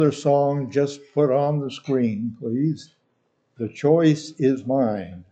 Another song just put on the screen, please. The choice is mine.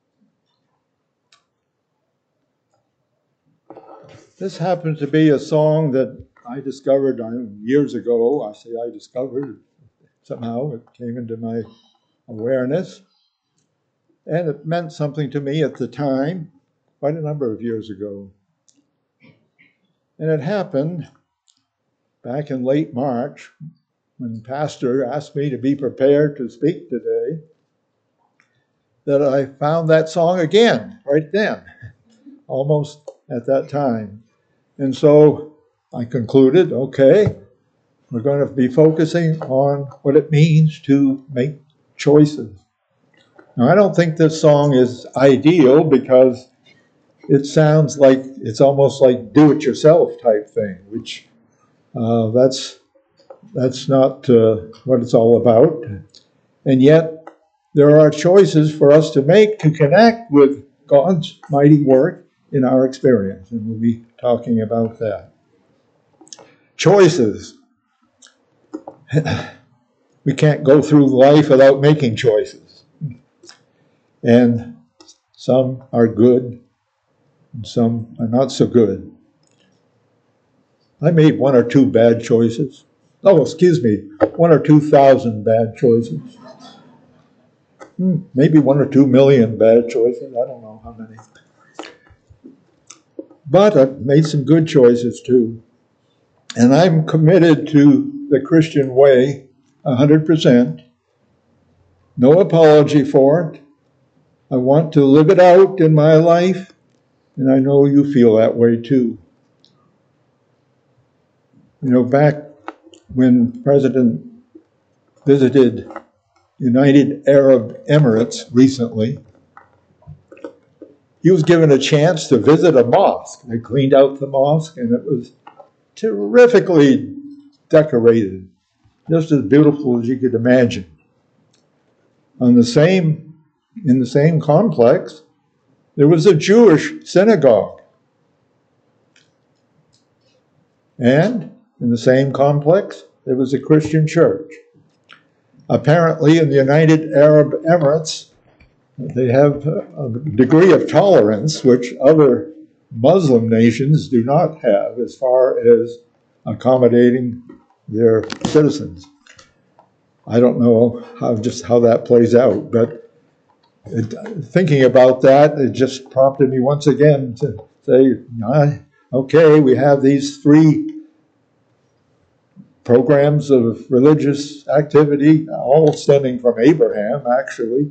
This happens to be a song that I discovered years ago. I say I discovered, somehow it came into my awareness. And it meant something to me at the time, quite a number of years ago. And it happened back in late March when the pastor asked me to be prepared to speak today, that I found that song again right then, almost at that time. And so I concluded, okay, we're going to be focusing on what it means to make choices. Now, I don't think this song is ideal because it sounds like it's almost like do-it-yourself type thing, which that's not what it's all about. And yet, there are choices for us to make to connect with God's mighty work in our experience, and we'll be talking about that. Choices. We can't go through life without making choices. And some are good, and some are not so good. I made one or two bad choices. Oh, excuse me, 1 or 2,000 bad choices. Maybe 1 or 2 million bad choices. I don't know how many. But I've made some good choices too. And I'm committed to the Christian way 100%. No apology for it. I want to live it out in my life, and I know you feel that way too. You know, back when the President visited United Arab Emirates recently, he was given a chance to visit a mosque. They cleaned out the mosque, and it was terrifically decorated, just as beautiful as you could imagine. In the same complex, there was a Jewish synagogue. And in the same complex, there was a Christian church. Apparently, in the United Arab Emirates, they have a degree of tolerance which other Muslim nations do not have as far as accommodating their citizens. I don't know how that plays out, but thinking about that, it just prompted me once again to say, okay, we have these 3 programs of religious activity, all stemming from Abraham, actually.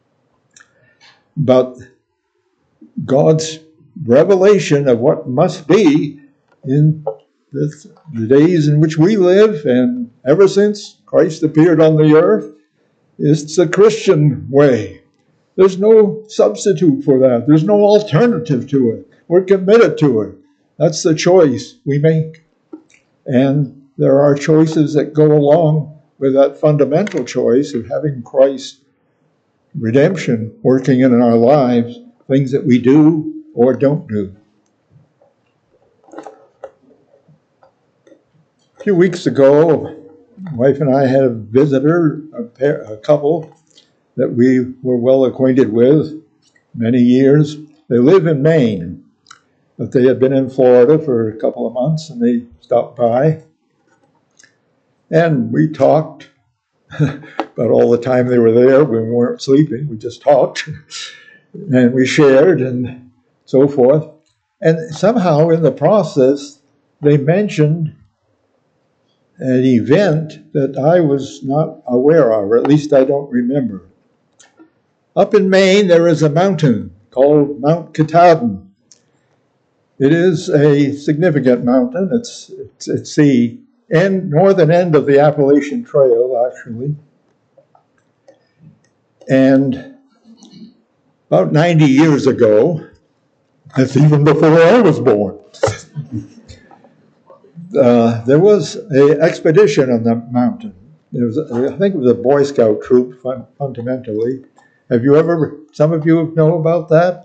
But God's revelation of what must be in the days in which we live, and ever since Christ appeared on the earth, is the Christian way. There's no substitute for that. There's no alternative to it. We're committed to it. That's the choice we make. And there are choices that go along with that fundamental choice of having Christ's redemption working in our lives, things that we do or don't do. A few weeks ago, my wife and I had a visitor, a couple that we were well acquainted with many years. They live in Maine, but they had been in Florida for a couple of months, and they stopped by. And we talked about all the time they were there when we weren't sleeping. We just talked, and we shared and so forth. And somehow in the process, they mentioned an event that I was not aware of, or at least I don't remember. Up in Maine, there is a mountain called Mount Katahdin. It is a significant mountain. It's the northern end of the Appalachian Trail, actually. And about 90 years ago, that's even before I was born, there was an expedition on the mountain. I think it was a Boy Scout troop, fundamentally. Some of you know about that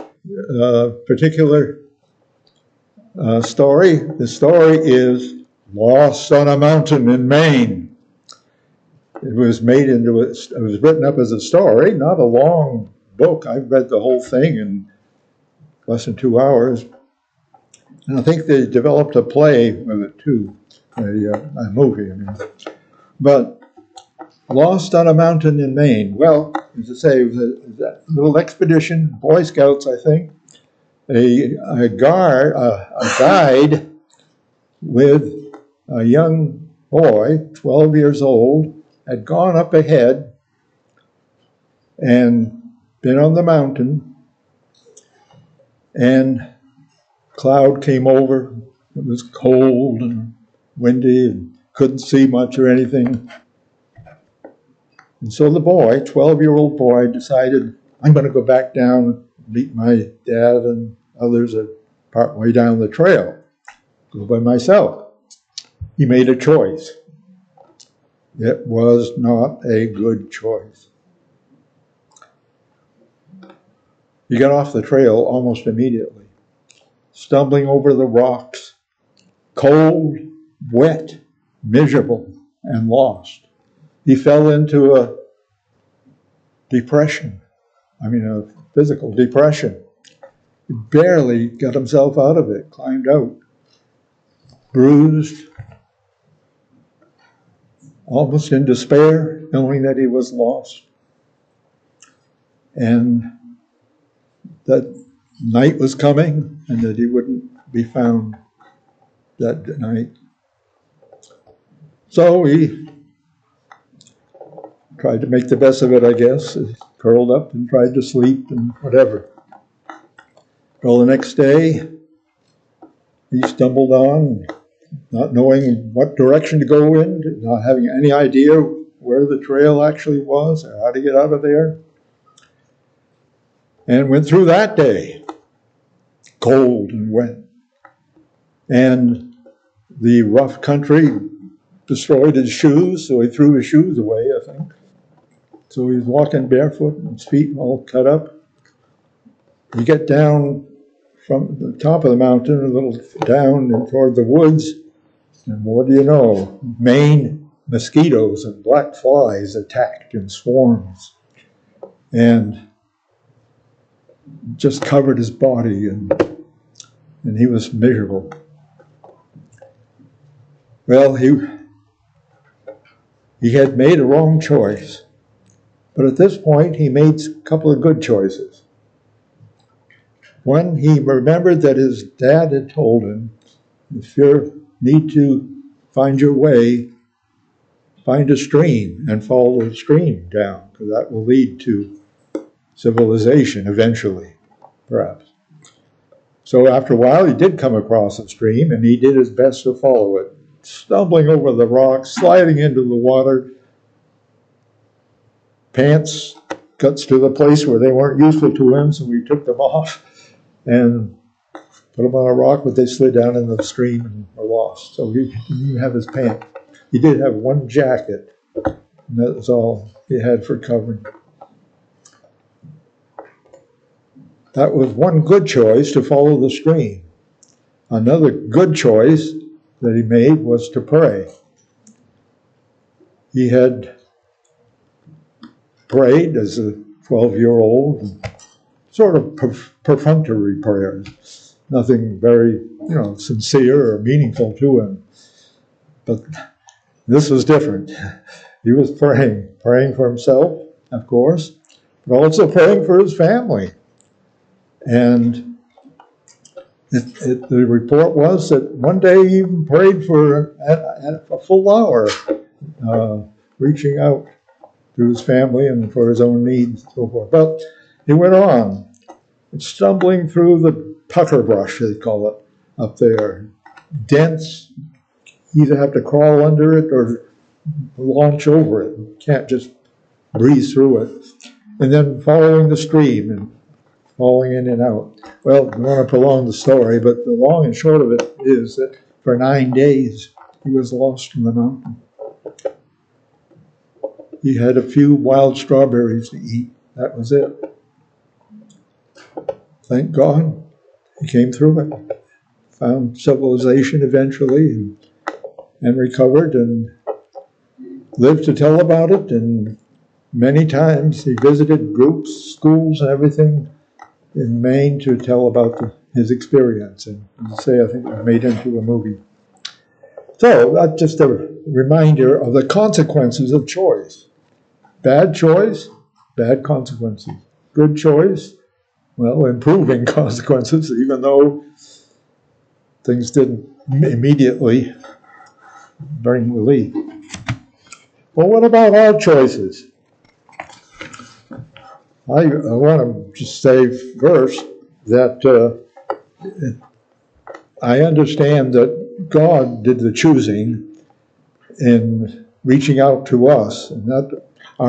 particular story? The story is Lost on a Mountain in Maine. It was written up as a story, not a long book. I've read the whole thing in less than 2 hours. And I think they developed a play with it too, a movie, I mean. But Lost on a Mountain in Maine. Well, as I say, it was a little expedition, Boy Scouts, I think. A guide with a young boy, 12 years old, had gone up ahead and been on the mountain, and cloud came over. It was cold and windy and couldn't see much or anything. And so the boy, 12-year-old boy, decided, I'm going to go back down, meet my dad and others part way down the trail, go by myself. He made a choice. It was not a good choice. He got off the trail almost immediately, stumbling over the rocks, cold, wet, miserable, and lost. He fell into a depression, a physical depression. He barely got himself out of it, climbed out, bruised, almost in despair, knowing that he was lost. And that night was coming, and that he wouldn't be found that night. So he tried to make the best of it, I guess. He curled up and tried to sleep and whatever. Well, the next day, he stumbled on, not knowing what direction to go in, not having any idea where the trail actually was or how to get out of there. And went through that day, cold and wet. And the rough country destroyed his shoes, so he threw his shoes away, I think. So he was walking barefoot and his feet all cut up. You get down from the top of the mountain, a little down and toward the woods, and what do you know? Maine mosquitoes and black flies attacked in swarms. And just covered his body, and he was miserable. Well, he had made a wrong choice, but at this point he made a couple of good choices. One, he remembered that his dad had told him, if you need to find your way, find a stream and follow the stream down, because that will lead to civilization eventually, perhaps. So after a while, he did come across a stream, and he did his best to follow it, stumbling over the rocks, sliding into the water. Pants got to the place where they weren't useful to him, so he took them off and put them on a rock, but they slid down in the stream and were lost. So he didn't have his pants. He did have one jacket, and that was all he had for covering. That was one good choice, to follow the stream. Another good choice that he made was to pray. He had prayed as a 12-year-old, sort of perfunctory prayers, nothing very, sincere or meaningful to him. But this was different. He was praying for himself, of course, but also praying for his family. And the report was that one day he even prayed for a full hour, reaching out to his family and for his own needs and so forth. But he went on, stumbling through the pucker brush, they call it, up there. Dense, you either have to crawl under it or launch over it. You can't just breeze through it. And then following the stream and falling in and out. Well, I want to prolong the story, but the long and short of it is that for 9 days he was lost in the mountain. He had a few wild strawberries to eat. That was it. Thank God he came through it. Found civilization eventually and and recovered and lived to tell about it. And many times he visited groups, schools, and everything in Maine to tell about his experience. And as I say, I think it was made into a movie. So that's just a reminder of the consequences of choice. Bad choice, bad consequences. Good choice, well, improving consequences, even though things didn't immediately bring relief. Well, what about our choices? I want to just say first that I understand that God did the choosing in reaching out to us, and that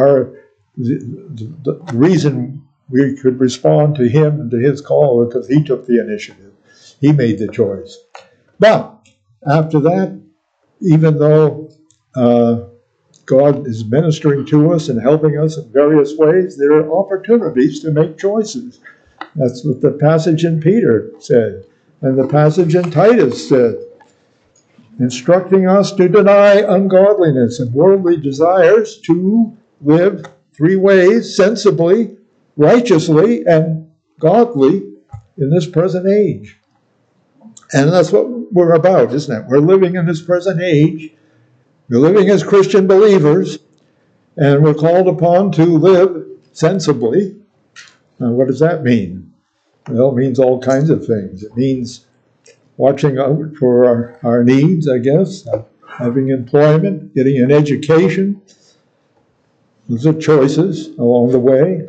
the reason we could respond to him and to his call because he took the initiative. He made the choice. But after that, even though God is ministering to us and helping us in various ways, there are opportunities to make choices. That's what the passage in Peter said, and the passage in Titus said, instructing us to deny ungodliness and worldly desires, to live 3 ways: sensibly, righteously, and godly in this present age. And that's what we're about, isn't it? We're living in this present age. We're living as Christian believers, and we're called upon to live sensibly. Now, what does that mean? Well, it means all kinds of things. It means watching out for our needs, I guess, having employment, getting an education. Those are choices along the way.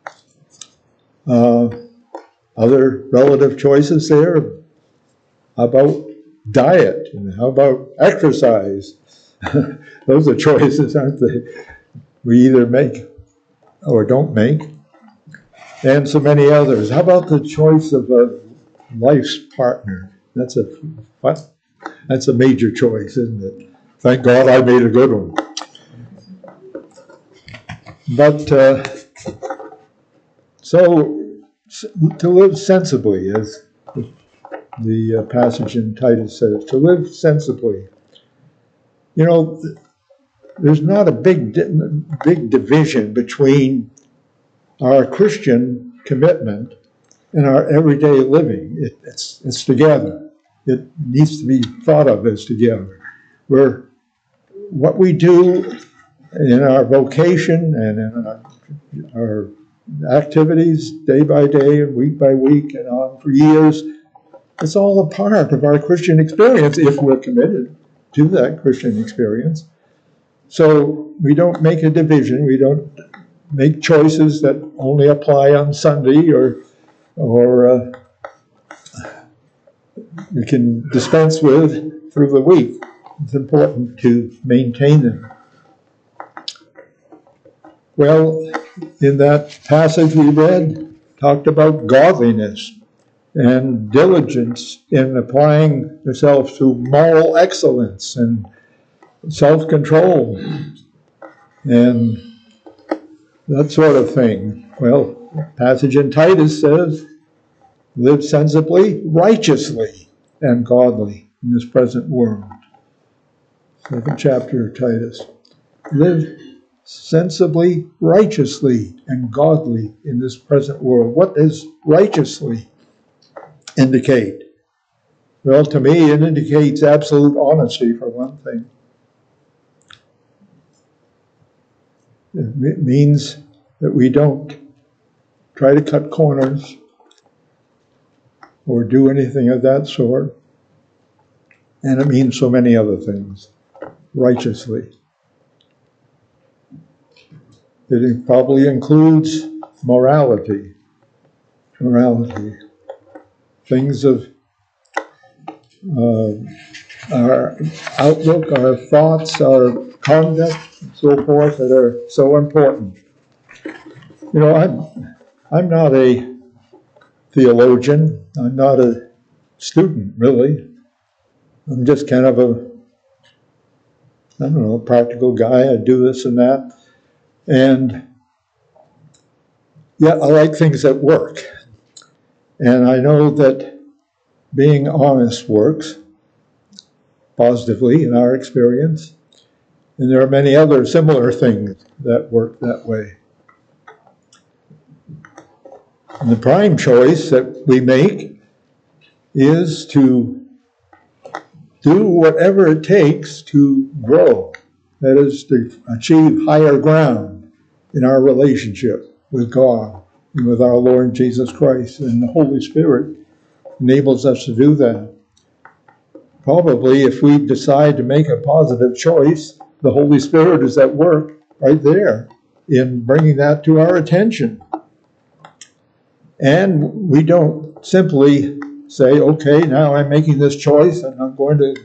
Other relative choices there. How about diet? And how about exercise? Those are choices, aren't they? We either make or don't make. And so many others. How about the choice of a life's partner? That's a major choice, isn't it? Thank God I made a good one. But so to live sensibly, as the passage in Titus says, to live sensibly. You know, there's not a big division between our Christian commitment and our everyday living. It's together. It needs to be thought of as together. What we do in our vocation and in our activities day by day and week by week and on for years, it's all a part of our Christian experience if we're committed to that Christian experience. So we don't make a division. We don't make choices that only apply on Sunday or we can dispense with through the week. It's important to maintain them. Well, in that passage we read, talked about godliness and diligence in applying yourself to moral excellence and self-control and that sort of thing. Well, passage in Titus says, live sensibly, righteously, and godly in this present world. 2nd chapter of Titus. Live sensibly, righteously, and godly in this present world. What does righteously indicate? Well, to me, it indicates absolute honesty, for one thing. It means that we don't try to cut corners or do anything of that sort. And it means so many other things. Righteously. It probably includes morality. Morality. Things of our outlook, our thoughts, our conduct, and so forth that are so important. You know, I'm not a theologian. I'm not a student, really. I'm just kind of a practical guy. I do this and that. And yeah, I like things that work. And I know that being honest works. positively in our experience. And there are many other similar things that work that way. And the prime choice that we make is to do whatever it takes to grow. That is, to achieve higher ground in our relationship with God and with our Lord Jesus Christ. And the Holy Spirit enables us to do that. Probably if we decide to make a positive choice, the Holy Spirit is at work right there in bringing that to our attention. And we don't simply say, okay, now I'm making this choice and I'm going to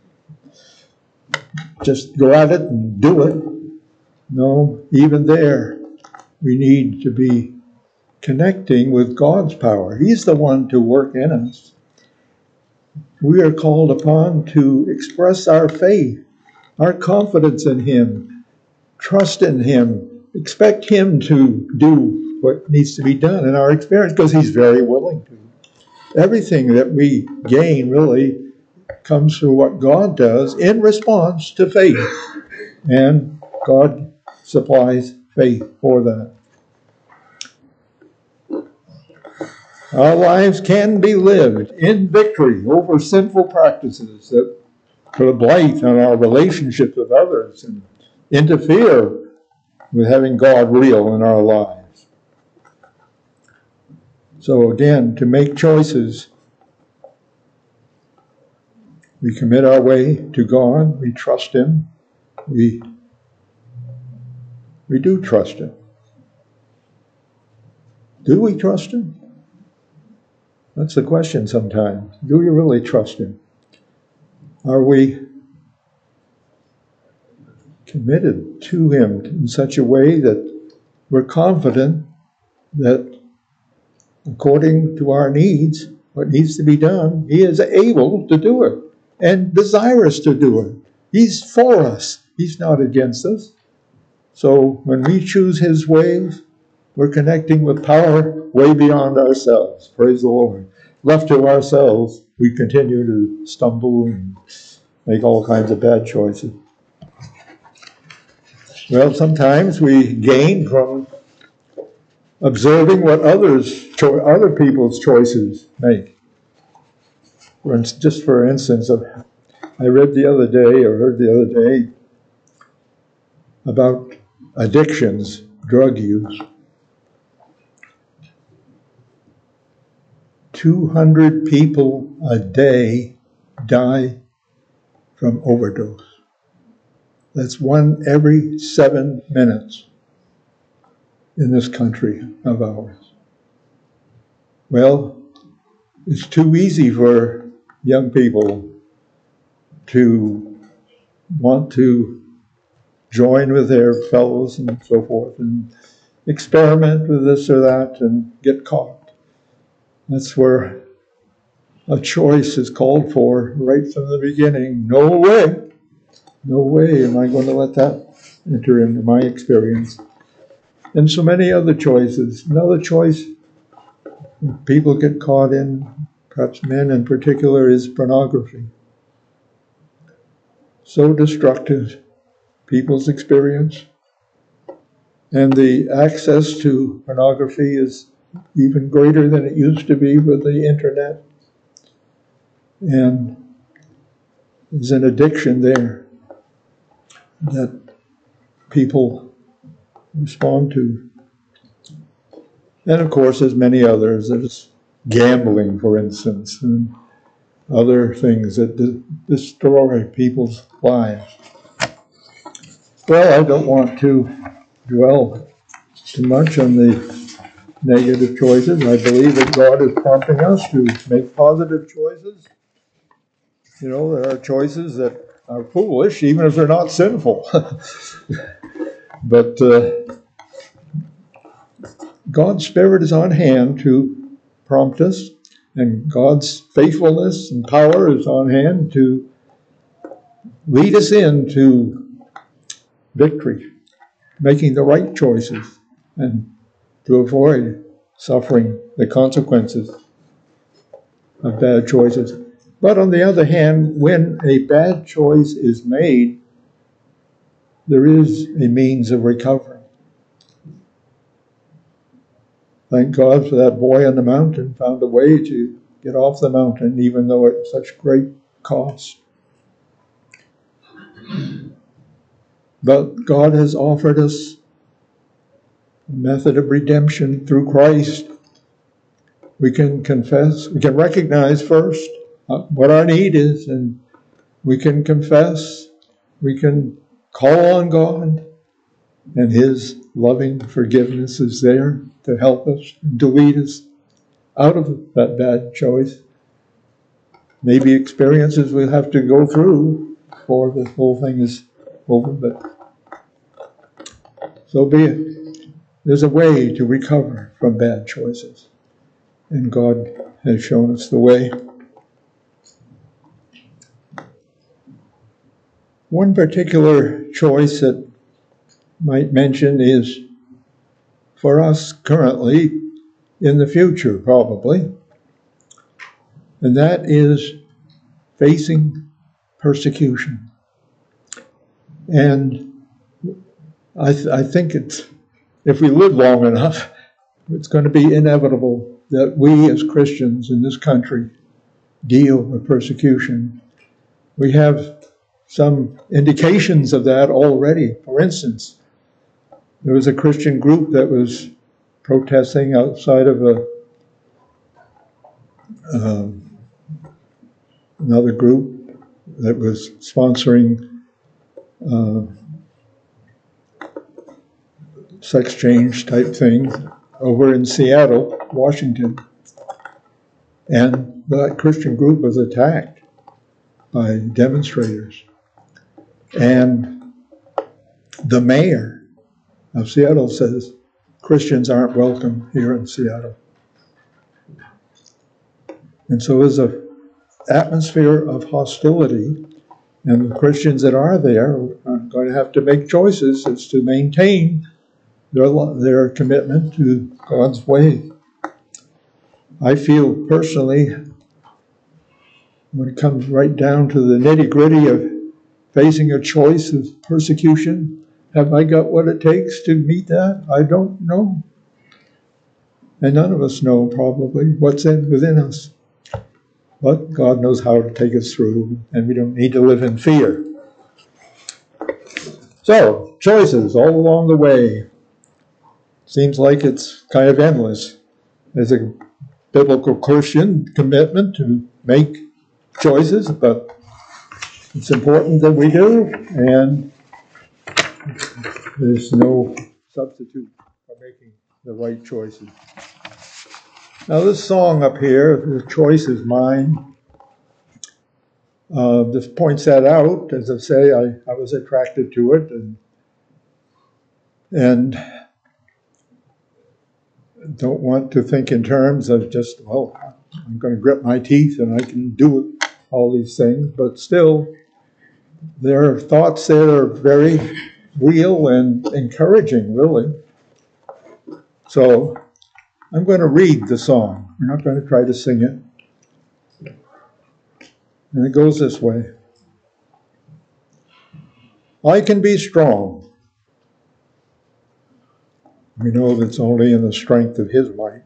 just go at it and do it. No, even there, we need to be connecting with God's power. He's the one to work in us. We are called upon to express our faith, our confidence in Him, trust in Him, expect Him to do what needs to be done in our experience, because He's very willing to. Everything that we gain really comes through what God does in response to faith. And God supplies faith for that. Our lives can be lived in victory over sinful practices that put a blight on our relationships with others and interfere with having God real in our lives. So again, to make choices, we commit our way to God, we trust Him, we do trust Him. Do we trust Him? That's the question sometimes. Do we really trust Him? Are we committed to Him in such a way that we're confident that according to our needs, what needs to be done, He is able to do it and desirous to do it. He's for us. He's not against us. So when we choose His ways, we're connecting with power way beyond ourselves. Praise the Lord. Left to ourselves, we continue to stumble and make all kinds of bad choices. Well, sometimes we gain from observing what other people's choices make. Just for instance, I read the other day, or heard the other day, about addictions, drug use. 200 people a day die from overdose. That's one every 7 minutes in this country of ours. Well, it's too easy for young people to want to join with their fellows and so forth and experiment with this or that and get caught. That's where a choice is called for right from the beginning. No way am I going to let that enter into my experience. And so many other choices. Another choice people get caught in, perhaps men in particular, is pornography. So destructive, people's experience. And the access to pornography is even greater than it used to be with the internet. And there's an addiction there that people respond to. And of course, there's many others. There's gambling, for instance, and other things that destroy people's lives. Well, I don't want to dwell too much on the negative choices. I believe that God is prompting us to make positive choices. You know, there are choices that are foolish, even if they're not sinful. But God's Spirit is on hand to prompt us, and God's faithfulness and power is on hand to lead us into victory, making the right choices, and to avoid suffering the consequences of bad choices. But on the other hand, when a bad choice is made, there is a means of recovery. Thank God for that boy on the mountain, found a way to get off the mountain, even though at such great cost. But God has offered us a method of redemption through Christ. We can confess, we can recognize first what our need is, and we can confess, we can call on God, and His loving forgiveness is there to help us and to lead us out of that bad choice. Maybe experiences we'll have to go through before the whole thing is over, but so be it. There's a way to recover from bad choices, and God has shown us the way. One particular choice that I might mention is for us currently, in the future probably, and that is facing persecution. And I think if we live long enough, it's going to be inevitable that we as Christians in this country deal with persecution. We have some indications of that already. For instance, there was a Christian group that was protesting outside of another group that was sponsoring sex change type things over in Seattle, Washington. And that Christian group was attacked by demonstrators. And the mayor of Seattle says Christians aren't welcome here in Seattle. And so there's an atmosphere of hostility, and the Christians that are there are going to have to make choices as to maintain their commitment to God's way. I feel personally, when it comes right down to the nitty-gritty of facing a choice of persecution, have I got what it takes to meet that? I don't know. And none of us know probably what's within us. But God knows how to take us through, and we don't need to live in fear. So, choices all along the way. Seems like it's kind of endless. There's a biblical Christian commitment to make choices, but it's important that we do, and there's no substitute for making the right choices. Now this song up here, "The Choice Is Mine," this points that out. As I say, I was attracted to it, and don't want to think in terms of just, well, I'm going to grit my teeth and I can do all these things, but still, there are thoughts that are very real and encouraging, really. So I'm going to read the song. We're not going to try to sing it. And it goes this way. I can be strong. We know that's only in the strength of His might.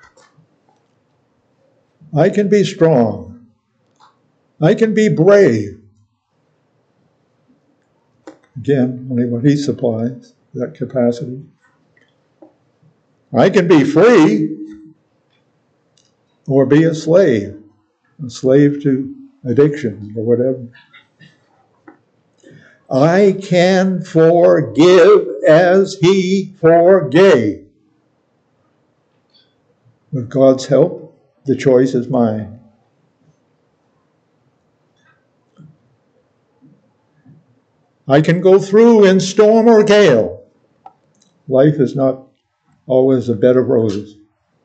I can be strong. I can be brave. Again, only what He supplies, that capacity. I can be free or be a slave to addiction or whatever. I can forgive as He forgave. With God's help, the choice is mine. I can go through in storm or gale. Life is not always a bed of roses.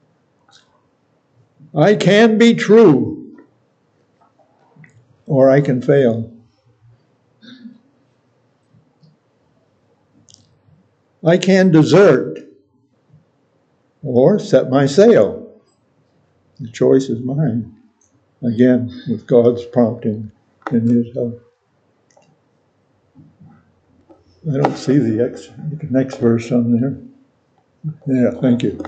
I can be true, or I can fail. I can desert, or set my sail. The choice is mine. again, with God's prompting and His help. I don't see the next verse on there. Yeah, thank you.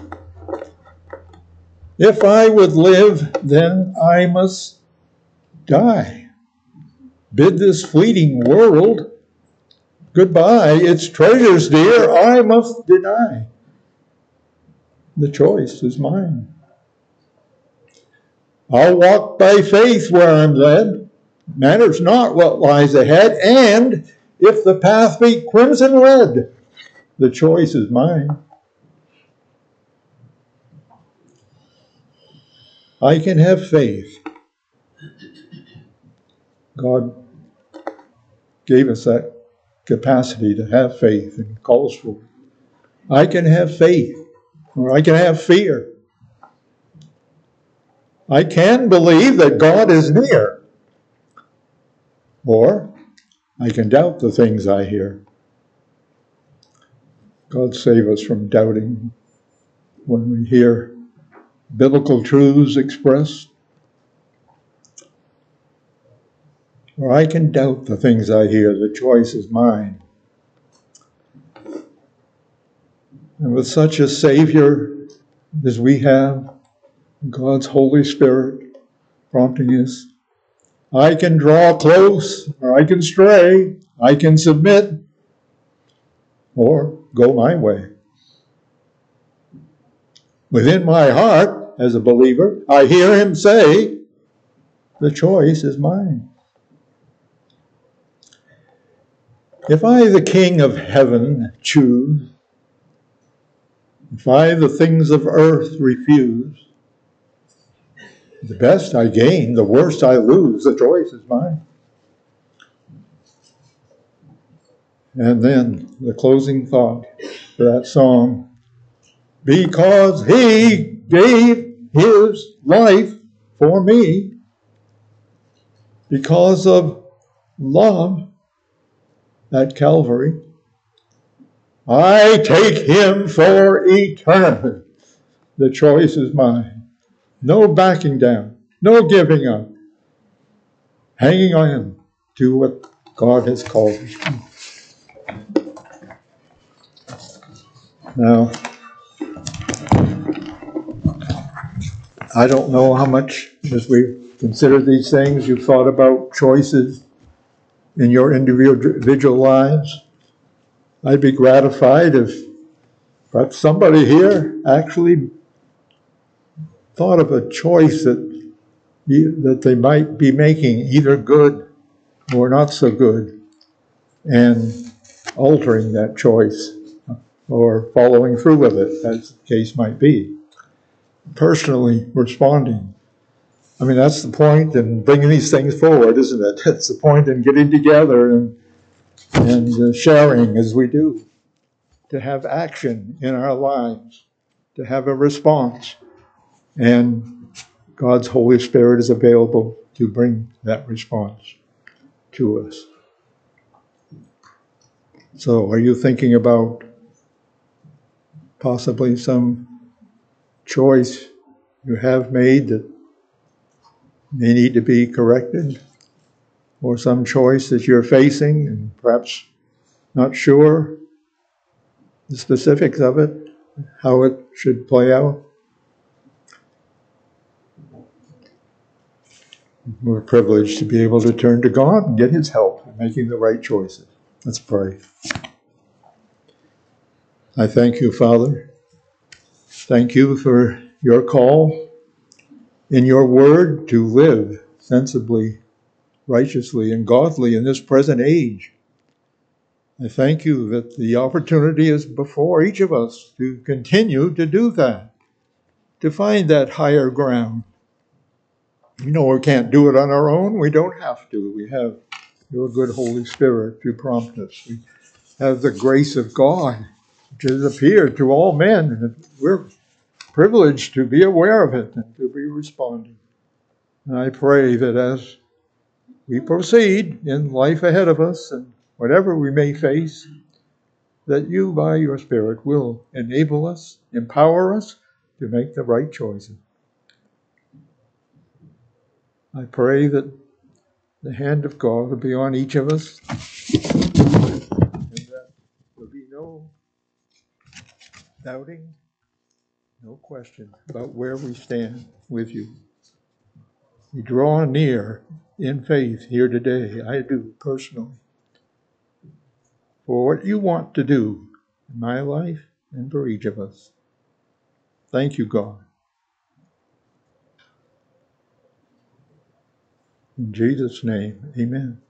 If I would live, then I must die. Bid this fleeting world goodbye. Its treasures dear I must deny. The choice is mine. I'll walk by faith where I'm led. Matters not what lies ahead. And if the path be crimson red, the choice is mine. I can have faith. God gave us that capacity to have faith and calls for it. I can have faith, or I can have fear. I can believe that God is near, or I can doubt the things I hear. God save us from doubting when we hear biblical truths expressed. Or I can doubt the things I hear. The choice is mine. And with such a Savior as we have, God's Holy Spirit prompting us, I can draw close, or I can stray, I can submit, or go my way. Within my heart, as a believer, I hear Him say, the choice is mine. If I, the King of heaven, choose, if I the things of earth refuse, the best I gain, the worst I lose, the choice is mine. And then the closing thought for that song, because He gave His life for me, because of love at Calvary, I take Him for eternity. The choice is mine. No backing down, no giving up, hanging on to what God has called us to. Now, I don't know how much, as we consider these things, you've thought about choices in your individual lives. I'd be gratified if perhaps somebody here actually thought of a choice that they might be making, either good or not so good, and altering that choice or following through with it, as the case might be. Personally responding. I mean, that's the point in bringing these things forward, isn't it? That's the point in getting together and sharing as we do, to have action in our lives, to have a response. And God's Holy Spirit is available to bring that response to us. So, are you thinking about possibly some choice you have made that may need to be corrected? Or some choice that you're facing and perhaps not sure the specifics of it, how it should play out? We're privileged to be able to turn to God and get His help in making the right choices. Let's pray. I thank you, Father. Thank you for your call in your word to live sensibly, righteously, and godly in this present age. I thank you that the opportunity is before each of us to continue to do that, to find that higher ground. We know we can't do it on our own. We don't have to. We have your good Holy Spirit to prompt us. We have the grace of God, which has appeared to all men, and we're privileged to be aware of it and to be responding. And I pray that as we proceed in life ahead of us and whatever we may face, that you, by your Spirit, will enable us, empower us to make the right choices. I pray that the hand of God will be on each of us, and that there will be no doubting, no question about where we stand with you. We draw near in faith here today, I do personally, for what you want to do in my life and for each of us. Thank you, God. In Jesus' name, amen.